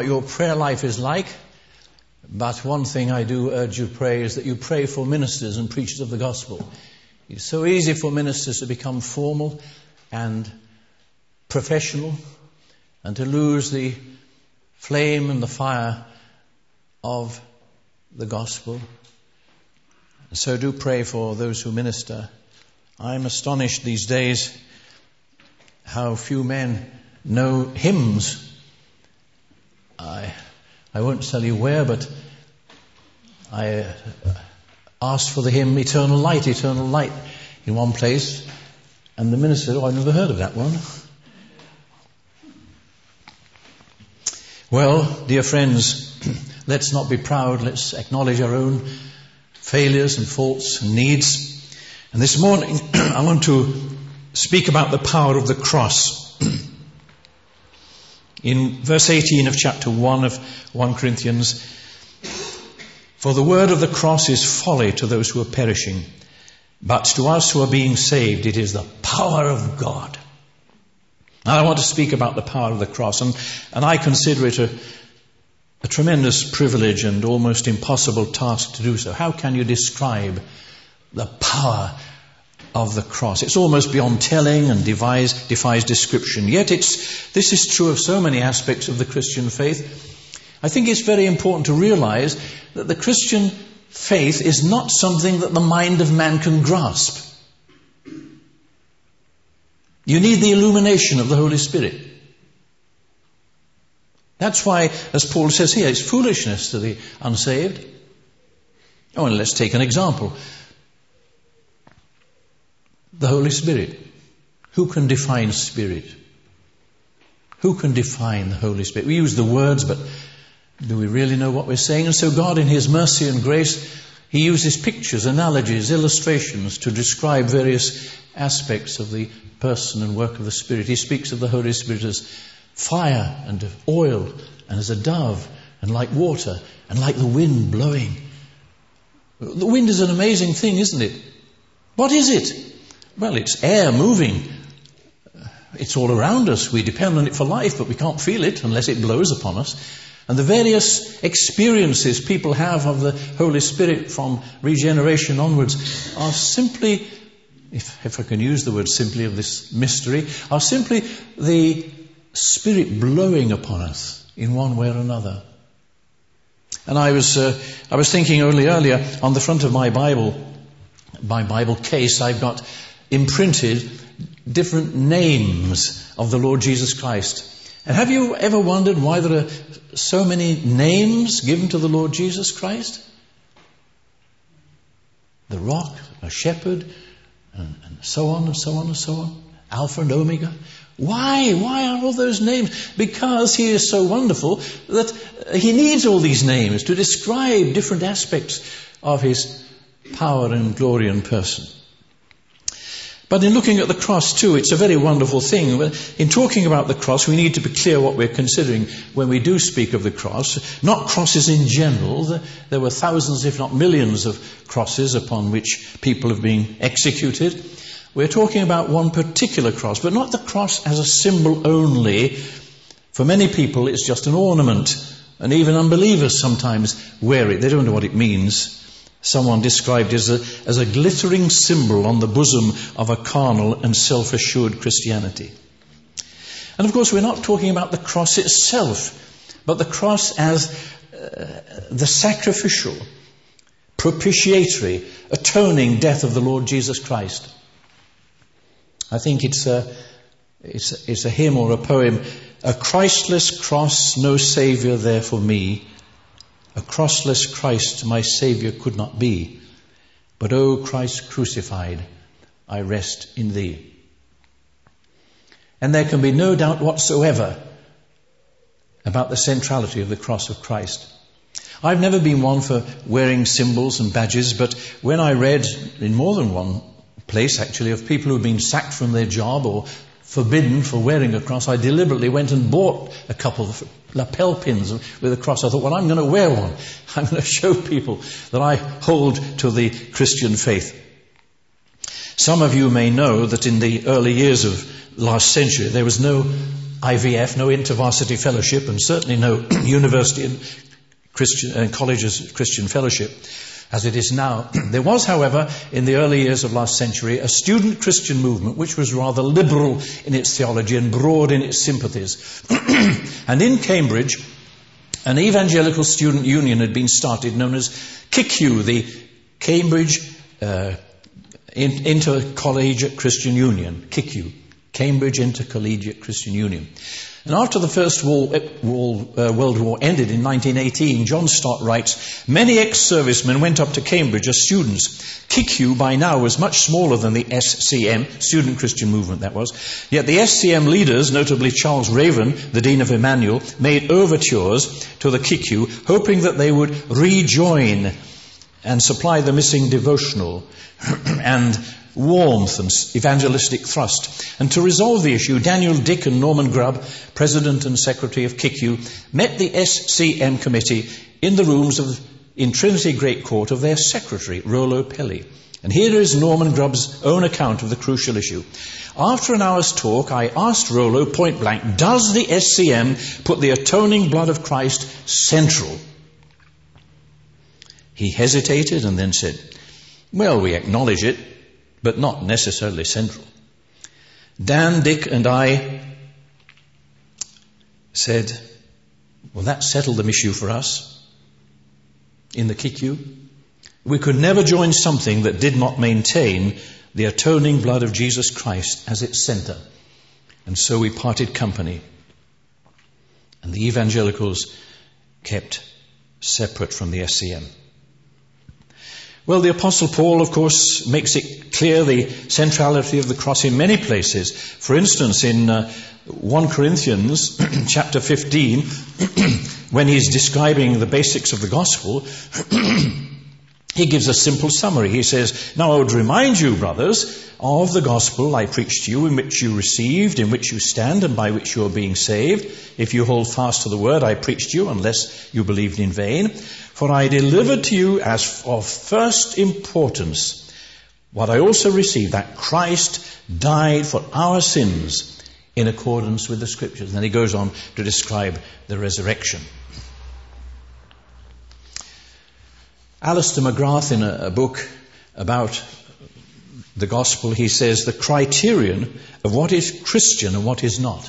your prayer life is like, but one thing I do urge you to pray is that you pray for ministers and preachers of the gospel. It's so easy for ministers to become formal and professional and to lose the flame and the fire of the gospel. So do pray for those who minister. I'm astonished these days how few men know hymns. I won't tell you where, but I asked for the hymn Eternal Light in one place, and the minister said, I never heard of that one. Well, dear friends, let's not be proud. Let's acknowledge our own failures and faults and needs. And this morning, I want to speak about the power of the cross. In verse 18 of chapter 1 of 1 Corinthians, for the word of the cross is folly to those who are perishing, but to us who are being saved, it is the power of God. Now I want to speak about the power of the cross, and I consider it a tremendous privilege and almost impossible task to do so. How can you describe the power of the cross? It's almost beyond telling and defies description. Yet this is true of so many aspects of the Christian faith. I think it's very important to realize that the Christian faith is not something that the mind of man can grasp. You need the illumination of the Holy Spirit. That's why, as Paul says here, it's foolishness to the unsaved. Oh, and let's take an example. The Holy Spirit. Who can define Spirit? Who can define the Holy Spirit? We use the words, but do we really know what we're saying? And so God, in His mercy and grace, He uses pictures, analogies, illustrations to describe various aspects of the person and work of the Spirit. He speaks of the Holy Spirit as fire and of oil and as a dove and like water and like the wind blowing. The wind is an amazing thing, isn't it? What is it? Well, it's air moving. It's all around us. We depend on it for life, but we can't feel it unless it blows upon us. And the various experiences people have of the Holy Spirit from regeneration onwards are simply, if I can use the word simply of this mystery, are simply the Spirit blowing upon us in one way or another. And I was thinking earlier on the front of my Bible case, I've got imprinted different names of the Lord Jesus Christ. And have you ever wondered why there are so many names given to the Lord Jesus Christ? The Rock, a Shepherd, and so on and so on and so on. Alpha and Omega. Why? Why are all those names? Because He is so wonderful that He needs all these names to describe different aspects of His power and glory and person. But in looking at the cross too, it's a very wonderful thing. In talking about the cross, we need to be clear what we're considering when we do speak of the cross. Not crosses in general. There were thousands, if not millions, of crosses upon which people have been executed. We're talking about one particular cross, but not the cross as a symbol only. For many people, it's just an ornament, and even unbelievers sometimes wear it. They don't know what it means. Someone described it as a glittering symbol on the bosom of a carnal and self-assured Christianity. And of course, we're not talking about the cross itself, but the cross as the sacrificial, propitiatory, atoning death of the Lord Jesus Christ. I think it's a hymn or a poem. A Christless cross, no Saviour there for me. A crossless Christ my Saviour could not be. But O Christ crucified, I rest in Thee. And there can be no doubt whatsoever about the centrality of the cross of Christ. I've never been one for wearing symbols and badges, but when I read in more than one place actually of people who've been sacked from their job or forbidden for wearing a cross, I deliberately went and bought a couple of lapel pins with a cross. I thought, well, I'm going to wear one. I'm going to show people that I hold to the Christian faith. Some of you may know that in the early years of last century there was no IVF, no InterVarsity Fellowship, and certainly no university and colleges Christian fellowship as it is now. There was, however, in the early years of last century, a student Christian movement which was rather liberal in its theology and broad in its sympathies. And in Cambridge, an evangelical student union had been started known as CICU, the Cambridge Intercollegiate Christian Union, CICU, Cambridge Intercollegiate Christian Union. And after the First World War ended in 1918, John Stott writes, many ex-servicemen went up to Cambridge as students. CICU by now was much smaller than the SCM, Student Christian Movement that was. Yet the SCM leaders, notably Charles Raven, the Dean of Emmanuel, made overtures to the CICU, hoping that they would rejoin and supply the missing devotional and warmth and evangelistic thrust. And to resolve the issue, Daniel Dick and Norman Grubb, President and Secretary of CICU, met the SCM committee in the rooms in Trinity Great Court of their secretary, Rollo Pelli. And here is Norman Grubb's own account of the crucial issue. After an hour's talk, I asked Rollo point blank, does the SCM put the atoning blood of Christ central? He hesitated and then said, well, we acknowledge it, but not necessarily central. Dan, Dick, and I said, well, that settled the issue for us in the CICU. We could never join something that did not maintain the atoning blood of Jesus Christ as its center. And so we parted company. And the evangelicals kept separate from the SCM. Well, the Apostle Paul, of course, makes it clear the centrality of the cross in many places. For instance, in 1 Corinthians chapter 15, when he's describing the basics of the gospel, he gives a simple summary. He says, now I would remind you, brothers, of the gospel I preached to you, in which you received, in which you stand, and by which you are being saved, if you hold fast to the word I preached to you, unless you believed in vain. For I delivered to you as of first importance what I also received, that Christ died for our sins in accordance with the Scriptures. And then he goes on to describe the resurrection. Alistair McGrath, in a book about the gospel, he says the criterion of what is Christian and what is not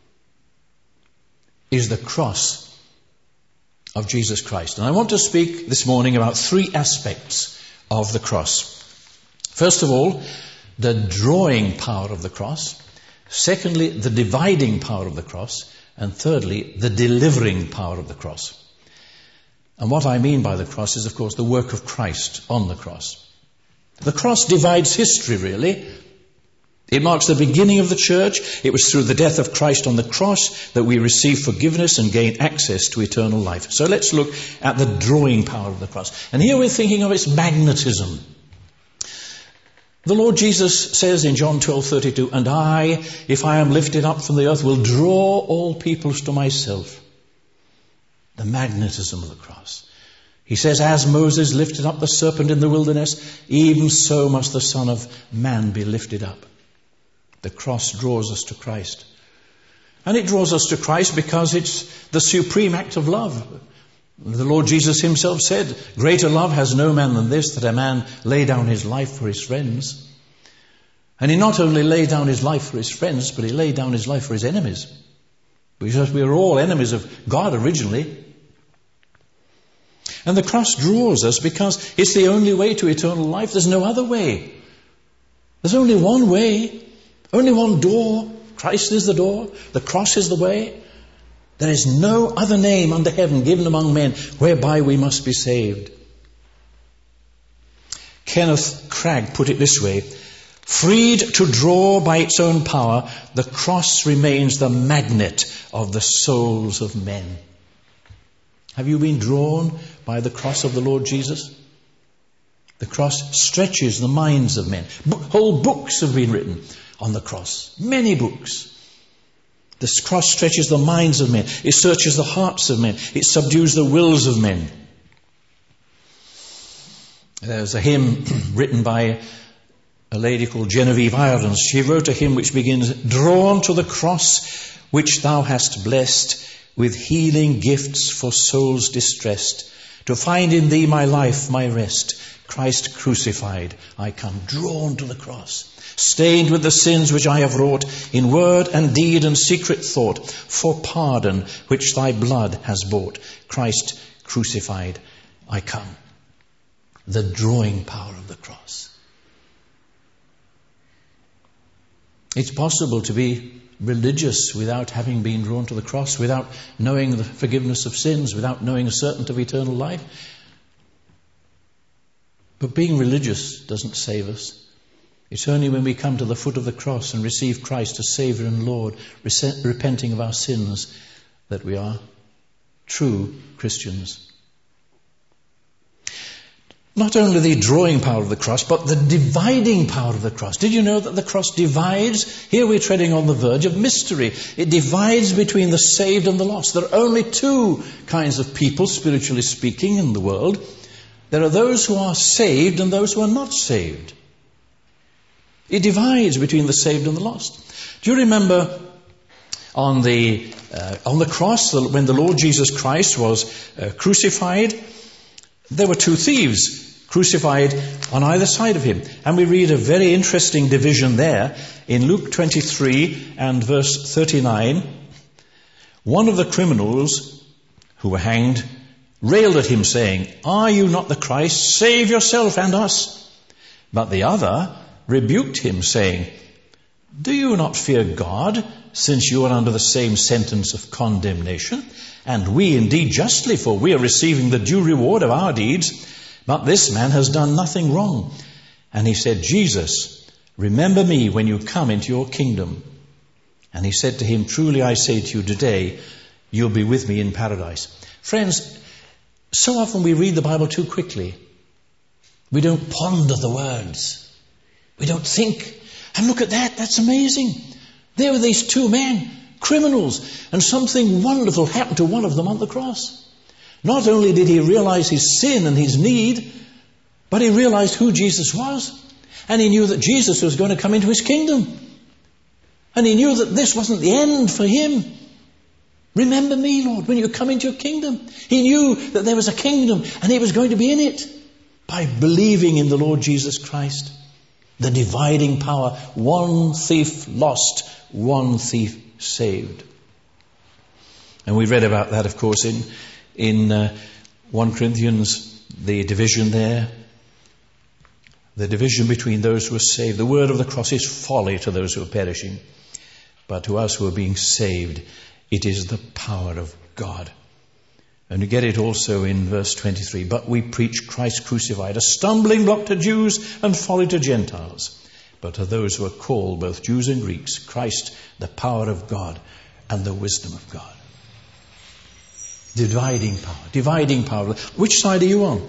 is the cross of Jesus Christ. And I want to speak this morning about three aspects of the cross. First of all, the drawing power of the cross. Secondly, the dividing power of the cross. And thirdly, the delivering power of the cross. And what I mean by the cross is, of course, the work of Christ on the cross. The cross divides history, really. It marks the beginning of the church. It was through the death of Christ on the cross that we receive forgiveness and gain access to eternal life. So let's look at the drawing power of the cross. And here we're thinking of its magnetism. The Lord Jesus says in John 12:32, and I, if I am lifted up from the earth, will draw all peoples to myself. The magnetism of the cross. He says, as Moses lifted up the serpent in the wilderness, even so must the Son of Man be lifted up. The cross draws us to Christ. And it draws us to Christ because it's the supreme act of love. The Lord Jesus himself said, greater love has no man than this, that a man lay down his life for his friends. And he not only laid down his life for his friends, but he laid down his life for his enemies. Because we are all enemies of God originally. And the cross draws us because it's the only way to eternal life. There's no other way. There's only one way. Only one door. Christ is the door. The cross is the way. There is no other name under heaven given among men whereby we must be saved. Kenneth Cragg put it this way, freed to draw by its own power, the cross remains the magnet of the souls of men. Have you been drawn by the cross of the Lord Jesus? The cross stretches the minds of men. Whole books have been written on the cross. Many books. This cross stretches the minds of men. It searches the hearts of men. It subdues the wills of men. There's a hymn written by a lady called Genevieve Irons. She wrote a hymn which begins, drawn to the cross which thou hast blessed with healing gifts for souls distressed, to find in thee my life, my rest. Christ crucified, I come, drawn to the cross, stained with the sins which I have wrought, in word and deed and secret thought, for pardon which thy blood has bought. Christ crucified, I come. The drawing power of the cross. It's possible to be religious without having been drawn to the cross, without knowing the forgiveness of sins, without knowing a certainty of eternal life. But being religious doesn't save us. It's only when we come to the foot of the cross and receive Christ as Saviour and Lord, repenting of our sins, that we are true Christians. Not only the drawing power of the cross, but the dividing power of the cross. Did you know that the cross divides? Here we're treading on the verge of mystery. It divides between the saved and the lost. There are only two kinds of people, spiritually speaking, in the world. There are those who are saved and those who are not saved. It divides between the saved and the lost. Do you remember on the cross, when the Lord Jesus Christ was crucified, there were two thieves crucified on either side of him. And we read a very interesting division there in Luke 23 and verse 39. One of the criminals who were hanged railed at him, saying, "Are you not the Christ? Save yourself and us." But the other rebuked him, saying, "Do you not fear God, since you are under the same sentence of condemnation? And we indeed justly, for we are receiving the due reward of our deeds. But this man has done nothing wrong." And he said, "Jesus, remember me when you come into your kingdom." And he said to him, "Truly I say to you, today you'll be with me in paradise." Friends, so often we read the Bible too quickly. We don't ponder the words. We don't think, and look at that, that's amazing. There were these two men, criminals, and something wonderful happened to one of them on the cross. Not only did he realize his sin and his need, but he realized who Jesus was. And he knew that Jesus was going to come into his kingdom. And he knew that this wasn't the end for him. Remember me, Lord, when you come into your kingdom. He knew that there was a kingdom and he was going to be in it by believing in the Lord Jesus Christ. The dividing power. One thief lost, one thief saved. And we read about that, of course, in 1 Corinthians, the division there. The division between those who are saved. The word of the cross is folly to those who are perishing. But to us who are being saved, it is the power of God. And you get it also in verse 23. But we preach Christ crucified, a stumbling block to Jews and folly to Gentiles. But to those who are called, both Jews and Greeks, Christ, the power of God and the wisdom of God. Dividing power. Dividing power. Which side are you on?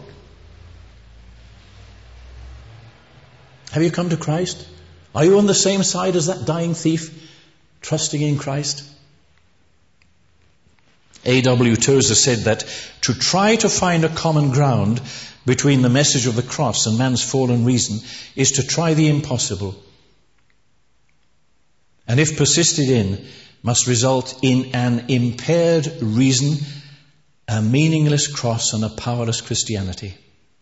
Have you come to Christ? Are you on the same side as that dying thief, trusting in Christ? A.W. Tozer said that to try to find a common ground between the message of the cross and man's fallen reason is to try the impossible. And if persisted in, must result in an impaired reason, a meaningless cross, and a powerless Christianity.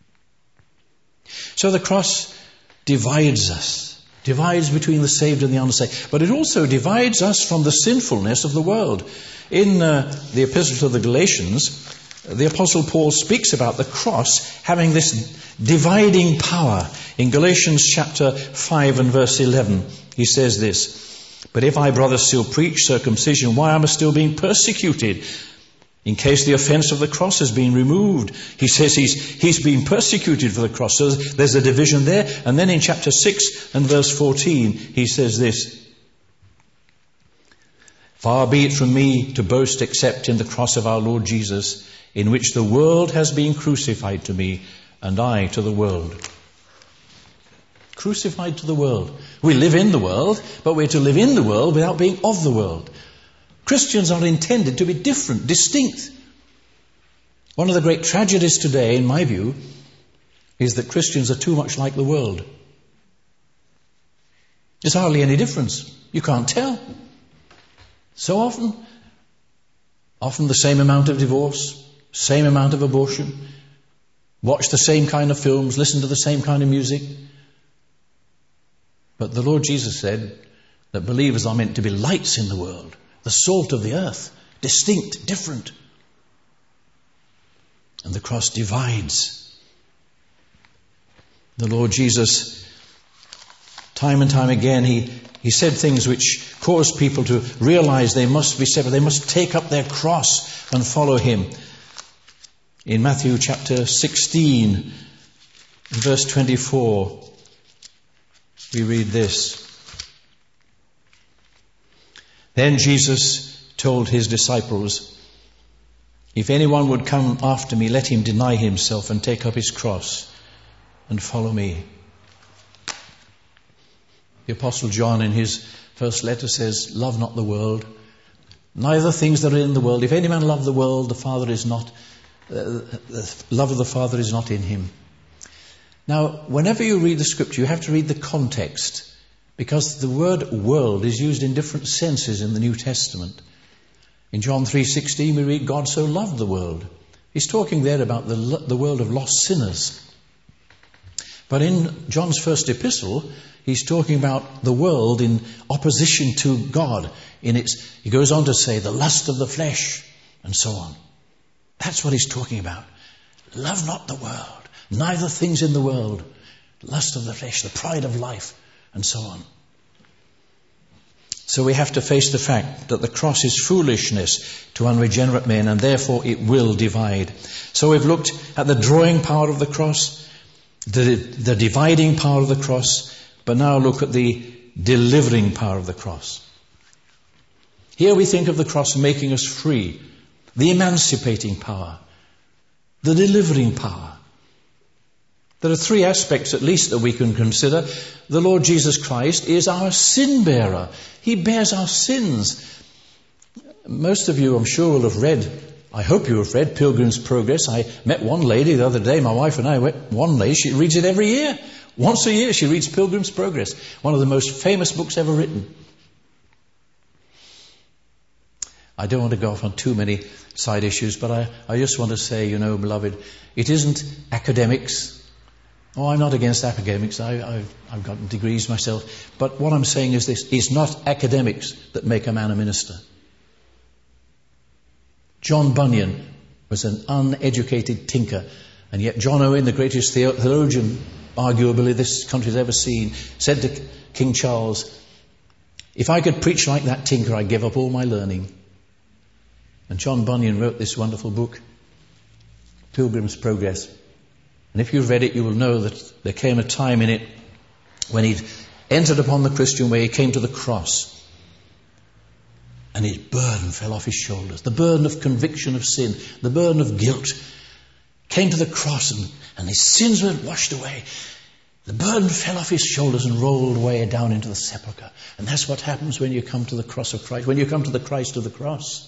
So the cross divides us, divides between the saved and the unsaved, but it also divides us from the sinfulness of the world. In the Epistle to the Galatians, the Apostle Paul speaks about the cross having this dividing power. In Galatians chapter 5 and verse 11, he says this, "But if I, brothers, still preach circumcision, why am I still being persecuted? In case the offense of the cross has been removed." He says he's being persecuted for the cross. So there's a division there. And then in chapter 6 and verse 14, he says this, "Far be it from me to boast except in the cross of our Lord Jesus, in which the world has been crucified to me, and I to the world." Crucified to the world. We live in the world, but we're to live in the world without being of the world. Christians are intended to be different, distinct. One of the great tragedies today, in my view, is that Christians are too much like the world. There's hardly any difference. You can't tell. So often the same amount of divorce, same amount of abortion, watch the same kind of films, listen to the same kind of music. But the Lord Jesus said that believers are meant to be lights in the world, the salt of the earth, distinct, different. And the cross divides. The Lord Jesus, time and time again, he said things which caused people to realize they must be separate. They must take up their cross and follow him. In Matthew chapter 16, verse 24, we read this. Then Jesus told his disciples, "If anyone would come after me, let him deny himself and take up his cross and follow me." The Apostle John in his first letter says, "Love not the world, neither things that are in the world. If any man love the world, the love of the Father is not in him." Now, whenever you read the scripture, you have to read the context, because the word world is used in different senses in the New Testament. In John 3:16 we read, God so loved the world. He's talking there about the world of lost sinners. But in John's first epistle, he's talking about the world in opposition to God. He goes on to say, the lust of the flesh, and so on. That's what he's talking about. Love not the world, neither things in the world, lust of the flesh, the pride of life, and so on. So we have to face the fact that the cross is foolishness to unregenerate men, and therefore it will divide. So we've looked at the drawing power of the cross, the dividing power of the cross, but now look at the delivering power of the cross. Here we think of the cross making us free, the emancipating power, the delivering power. There are three aspects at least that we can consider. The Lord Jesus Christ is our sin bearer. He bears our sins. Most of you, I'm sure, will have read, I hope you have read Pilgrim's Progress. I met one lady the other day, my wife and I went one day, she reads it every year. Once a year she reads Pilgrim's Progress, one of the most famous books ever written. I don't want to go off on too many side issues, but I just want to say, beloved, it isn't academics. Oh, I'm not against academics. I've got degrees myself. But what I'm saying is this. It's not academics that make a man a minister. John Bunyan was an uneducated tinker. And yet John Owen, the greatest theologian arguably this country's ever seen, said to King Charles, "If I could preach like that tinker, I'd give up all my learning." And John Bunyan wrote this wonderful book, Pilgrim's Progress. And if you've read it, you will know that there came a time in it when he'd entered upon the Christian way. He came to the cross, and his burden fell off his shoulders. The burden of conviction of sin, the burden of guilt, came to the cross, and his sins were washed away. The burden fell off his shoulders and rolled away down into the sepulchre. And that's what happens when you come to the cross of Christ. When you come to the Christ of the cross,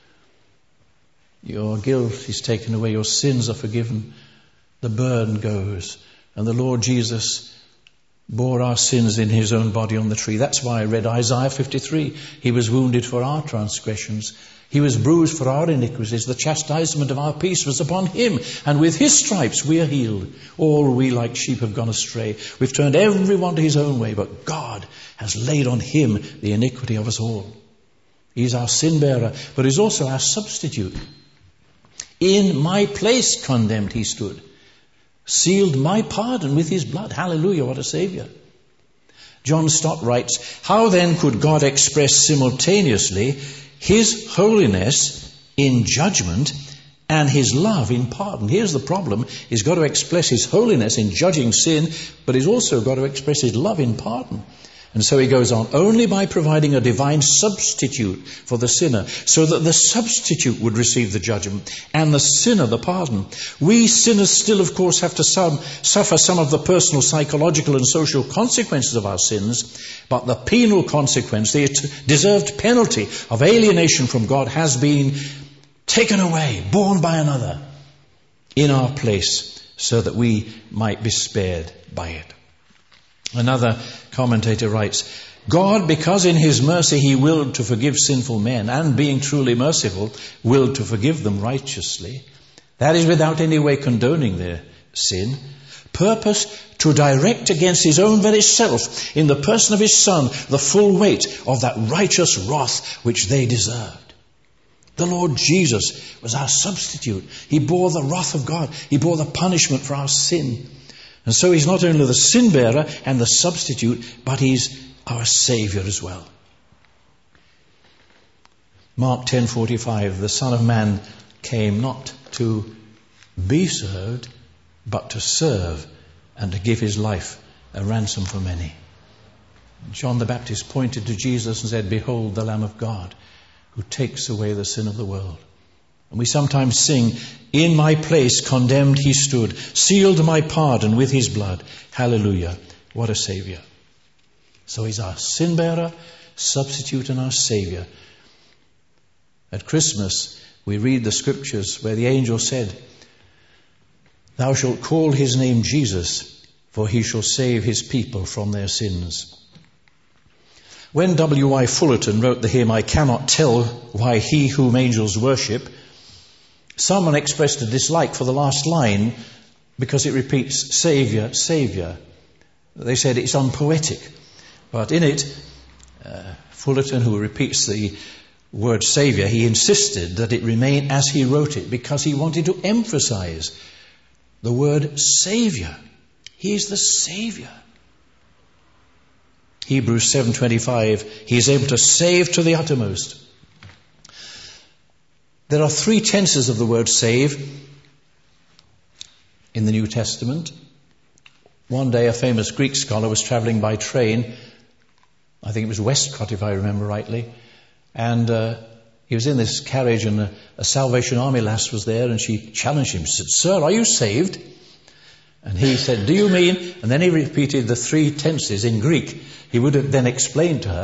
your guilt is taken away, your sins are forgiven. The burden goes, and the Lord Jesus bore our sins in his own body on the tree. That's why I read Isaiah 53. He was wounded for our transgressions. He was bruised for our iniquities. The chastisement of our peace was upon him, and with his stripes we are healed. All we like sheep have gone astray. We've turned everyone to his own way, but God has laid on him the iniquity of us all. He's our sin bearer, but he's also our substitute. In my place condemned he stood, sealed my pardon with his blood. Hallelujah, what a Saviour. John Stott writes, "How then could God express simultaneously his holiness in judgment and his love in pardon?" Here's the problem. He's got to express his holiness in judging sin, but he's also got to express his love in pardon. And so he goes on, only by providing a divine substitute for the sinner, so that the substitute would receive the judgment and the sinner the pardon. We sinners still, of course, have to suffer some of the personal, psychological and social consequences of our sins, but the penal consequence, the deserved penalty of alienation from God has been taken away, borne by another in our place, so that we might be spared by it. Another commentator writes, God, because in his mercy he willed to forgive sinful men, and being truly merciful, willed to forgive them righteously, that is without any way condoning their sin, purposed to direct against his own very self, in the person of his Son, the full weight of that righteous wrath which they deserved. The Lord Jesus was our substitute. He bore the wrath of God. He bore the punishment for our sin. And so he's not only the sin bearer and the substitute, but he's our Saviour as well. Mark 10:45, the Son of Man came not to be served, but to serve and to give his life a ransom for many. John the Baptist pointed to Jesus and said, "Behold the Lamb of God who takes away the sin of the world." And we sometimes sing, "In my place condemned he stood, sealed my pardon with his blood." Hallelujah. What a Saviour. So he's our sin bearer, substitute, and our Saviour. At Christmas, we read the scriptures where the angel said, "Thou shalt call his name Jesus, for he shall save his people from their sins." When W.I. Fullerton wrote the hymn, "I Cannot Tell Why He Whom Angels Worship," someone expressed a dislike for the last line because it repeats Saviour, Saviour. They said it's unpoetic. But in it, Fullerton, who repeats the word Saviour, he insisted that it remain as he wrote it because he wanted to emphasize the word Saviour. He is the Saviour. Hebrews 7:25, he is able to save to the uttermost. There are 3 tenses of the word save in the New Testament. One day a famous Greek scholar was travelling by train. I think it was Westcott, if I remember rightly. And he was in this carriage, and a Salvation Army lass was there, and she challenged him. She said, "Sir, are you saved?" And he said, "Do you mean?" And then he repeated the 3 tenses in Greek. He would have then explained to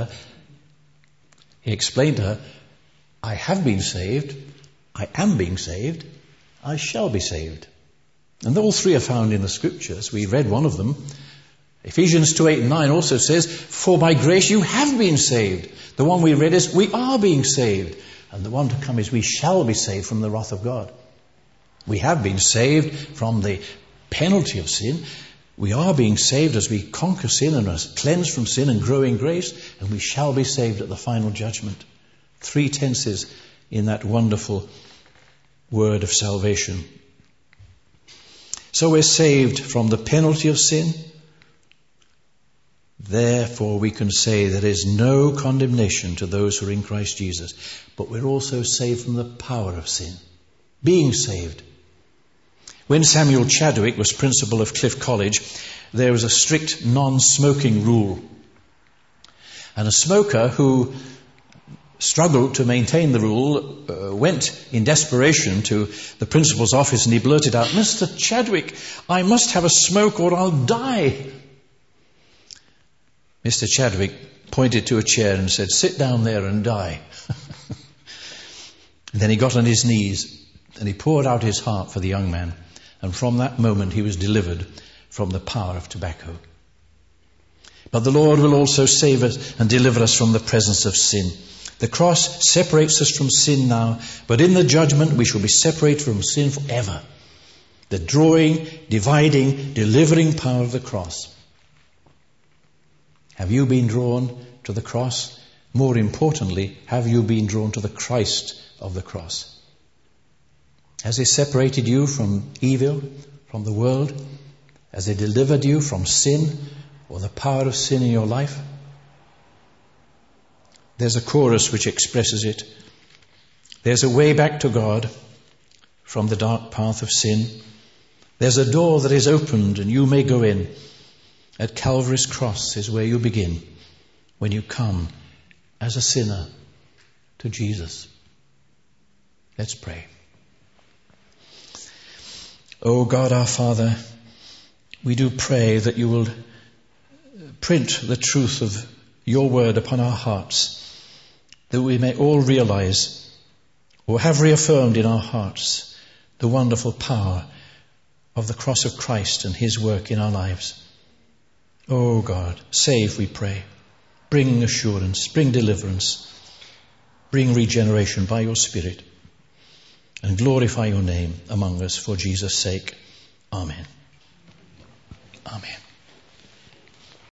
her, "I have been saved, I am being saved, I shall be saved." And all 3 are found in the scriptures. We read one of them. Ephesians 2:8 and 9 also says, "For by grace you have been saved." The one we read is, "We are being saved." And the one to come is, "We shall be saved from the wrath of God." We have been saved from the penalty of sin. We are being saved as we conquer sin and are cleansed from sin and grow in grace. And we shall be saved at the final judgment. 3 tenses in that wonderful word of salvation. So we're saved from the penalty of sin. Therefore we can say there is no condemnation to those who are in Christ Jesus. But we're also saved from the power of sin. Being saved. When Samuel Chadwick was principal of Cliff College, there was a strict non-smoking rule. And a smoker who struggled to maintain the rule went in desperation to the principal's office, and he blurted out, "Mr. Chadwick, I must have a smoke or I'll die." Mr. Chadwick pointed to a chair and said, "Sit down there and die." And then he got on his knees and he poured out his heart for the young man. And from that moment he was delivered from the power of tobacco. But the Lord will also save us and deliver us from the presence of sin. The cross separates us from sin now, but in the judgment we shall be separated from sin forever. The drawing, dividing, delivering power of the cross. Have you been drawn to the cross? More importantly, have you been drawn to the Christ of the cross? Has He separated you from evil, from the world? Has He delivered you from sin or the power of sin in your life? There's a chorus which expresses it. There's a way back to God from the dark path of sin. There's a door that is opened and you may go in. At Calvary's cross is where you begin when you come as a sinner to Jesus. Let's pray. Oh God, our Father, we do pray that you will print the truth of your word upon our hearts, that we may all realize or have reaffirmed in our hearts the wonderful power of the cross of Christ and his work in our lives. Oh God, save, we pray. Bring assurance, bring deliverance, bring regeneration by your Spirit, and glorify your name among us for Jesus' sake. Amen.